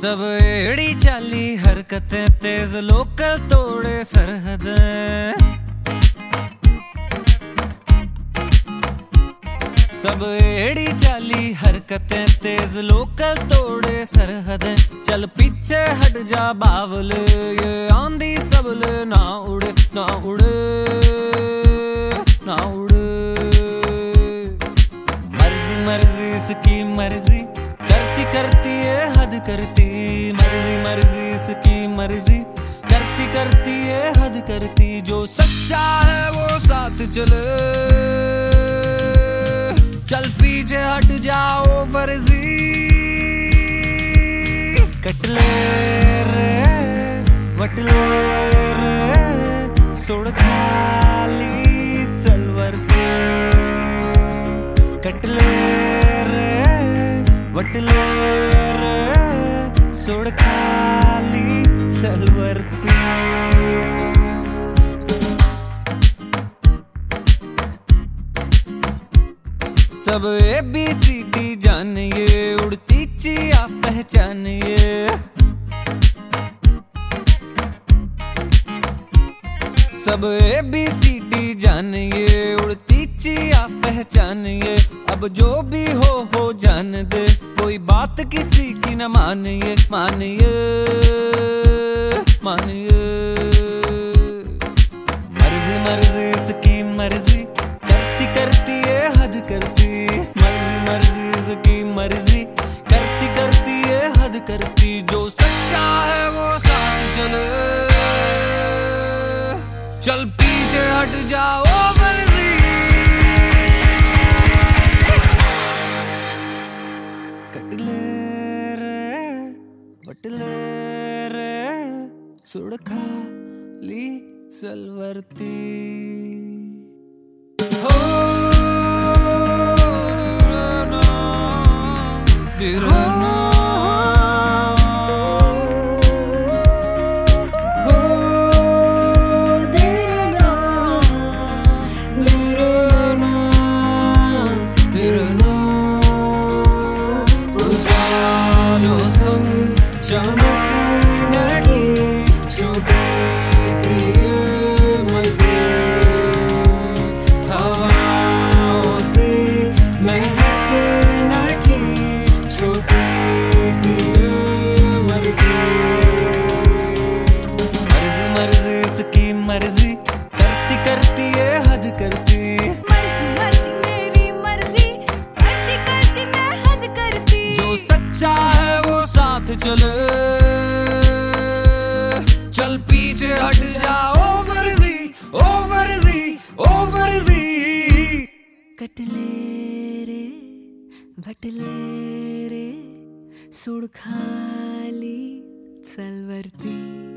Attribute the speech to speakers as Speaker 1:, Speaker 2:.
Speaker 1: सब एड़ी चाली हरकतें तेज, लोकल तोड़े सरहदें। सब एड़ी चाली हरकतें तेज, लोकल तोड़े सरहदें। चल पीछे हट जा बावल, ये आंधी सबले ना उड़े ना उड़े ना उड़े। मर्जी मर्जी इसकी मर्जी, करती करती ये हद करती। मर्जी मर्जी इसकी मर्जी, करती करती ये हद करती। जो सच्चा है वो साथ चले, चल पीछे हट जाओ फर्जी। कटले रे वटले रे, सोड़ खाली चल वर्ते। कटले रे वटले रे, सोड़ खाली चल वर्ते। सब ABCD जानिए, उड़ती चिया पहचानिए। सब ABCD जानिए, उड़ती चिया पहचानिए। अब जो भी हो जान दे, कोई बात किसी की न मानिए मानिए मानिए। मर्जी मर्जी इसकी मर्जी, करती करती ये हद करती। मर्जी मर्जी इसकी मर्जी, करती करती ये हद करती। जो सच्चा है वो साथ चले, चल पीछे हट जाओ मर्जी। कटले रे बटले रे, सुड़ खाली सलवरती। हो दिरना चमकने की छोटी सी मर्जी, हवाओं से महकने की छोटी सी मर्जी। मर्जी मर्जी इसकी मर्जी, करती करती ये हद करती।
Speaker 2: मर्जी मर्जी मेरी मर्जी, करती करती मैं हद करती।
Speaker 1: जो सच्चा है वो साथ चले, चल पीछे हट जाओ फर्जी ओ फर्जी ओ फर्जी।
Speaker 2: कटले रे भटले रे, सुड़ खाली चलवरती।